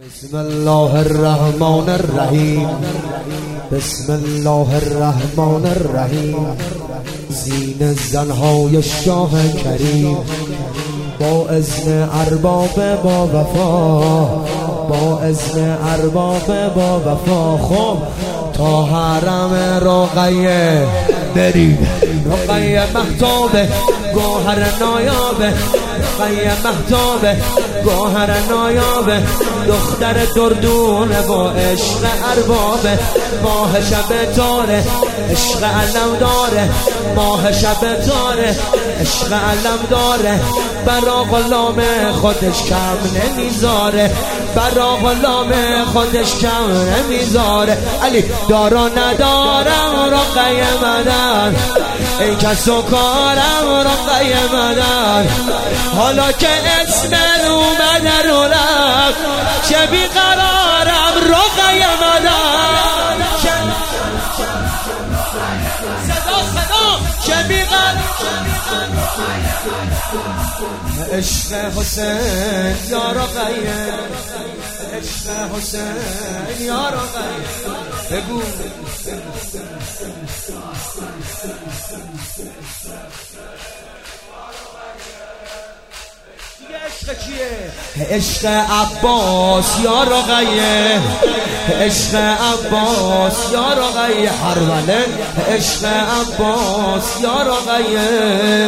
بسم الله الرحمن الرحیم، بسم الله الرحمن الرحیم. زین زنهای شاه کریم، با اذن ارباب با وفا، با اذن ارباب با وفا. خب تا حرم رقیه بریم، رقیه مهتابه گوهر نایابه، رقیه مهتابه گوهر نایابه. دختر دردونه با عشق اربابه، ماه شب تاره عشق علم داره، ماه شب تاره عشق علم داره. برا غلام خودش کم نمیذاره، برا غلام خودش کم نمیذاره. علی دارا ندارم رقیه مدن، ای کس و کارم رقیه مدن. حالا که اسم اومده رو رفت، چه بیقرارم رقیه مدن. صدا چه بیقرارم عشق حسین یا رقیه، عشق حسین یا رقیه. بگو عشق کیه؟ عشق عباس یا رقیه، عشق عباس یا رقیه. حروله عشق عباس یا رقیه.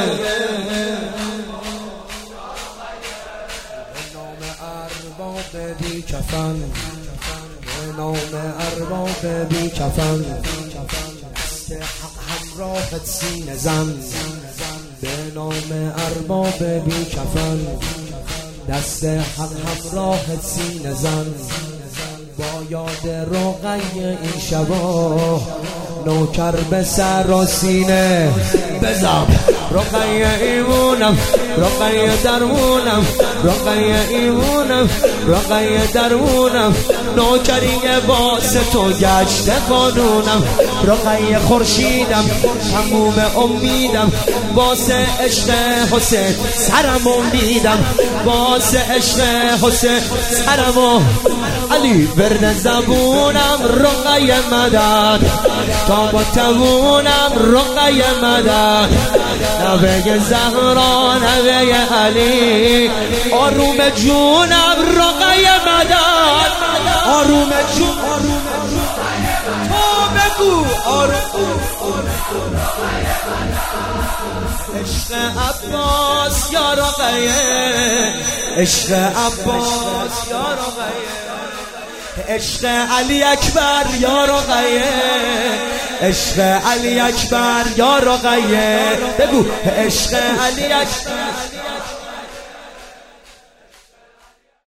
ارباب بی کفن، به نام ارباب بی کفن. دست حق همراهت سینه زن، به نام ارباب بی کفن. دست حق همراهت سینه زن، با یاد رقیه این شبا نوکر به سر و سینه بزن. رقیه ایمونم، رقیه درمونم، رقیه ایمونم، رقیه درمونم. نوکری واسه تو گشت قانونم، رقیه خورشیدم تموم امیدم. واسه عشق حسین سرم امیدم، واسه عشق حسین سرم. علی ورد زبونم رقیه مدد، تا با توونم رقیه مدد. نوه زهرا نوه علی، آروم جونم رقیه مدد. آروم جون تو بگو آروم. عشق عباس یا رقیه، عشق عباس یا رقیه. عشق علی اکبر یا رقیه، عشق علی اکبر یا رقیه. بگو عشق علی اکبر.